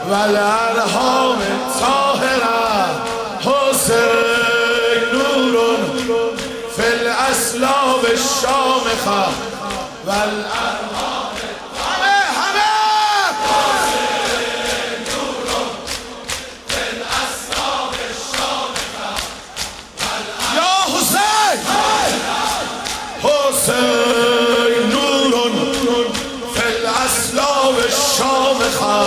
و الارحام طاهره حسین نور فی الاسلاب الشامخه و الارحام همه حسین نور فی الاسلاب الشامخه یا حسین حسین نور فی الاسلاب الشامخه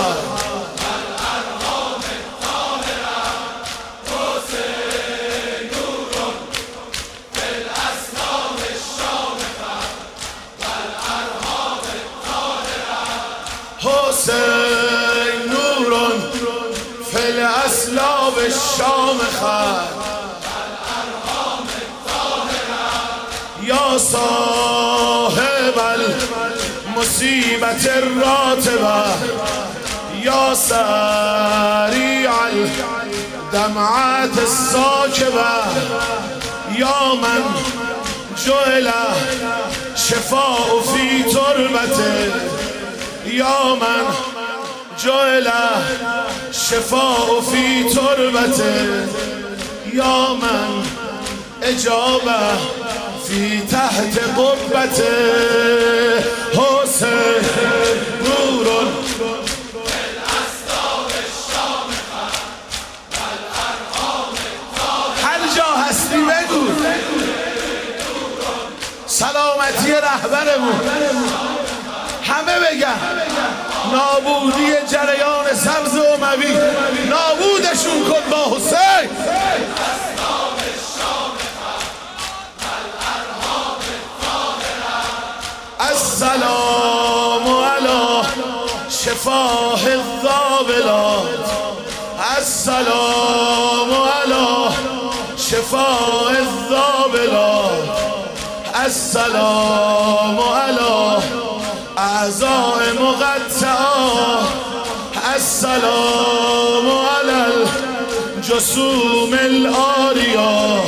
حسین نور فی الاسلاب الشامخه یا صاحب المصیبت الراتبه یا سریع الدمعات الساکبه یا من جعل شفاء فی تربته یا من جعل شفاء فی تربته یا من اجابه فی تحت قبته حسین نور فی الاسلاب الشامخه و الارحام طاهره هر جا هستی بگو سلامتی رهبرمون همه بگن نابودی جریان سبز اموی نابودشون کن با حسین السلام علی شفاه الذابلات السلام علی شفاه الذابلات السلام علی اعضاء مقطعات السلام علی الجسوم العاریات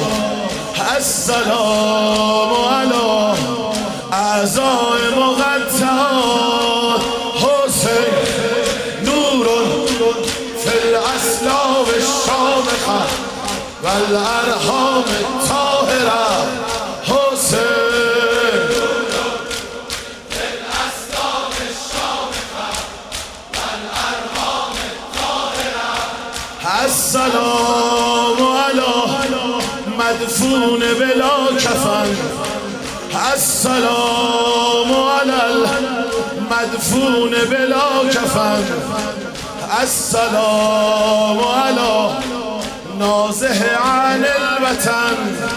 السلام علی اعضاء مقطعات حسین نور فی الاسلاب الشامخه و الارحام طاهره حسین فی الاسلاب الشامخه و الارحام طاهره السلام علی مدفون بلا کفن السلام علی المدفون بلا کفن السلام علی نازح عن الوطن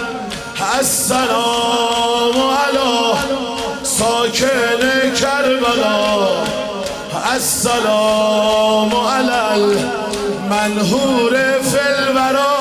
السلام علی ساکن کربلا السلام علی المنهور فی الورا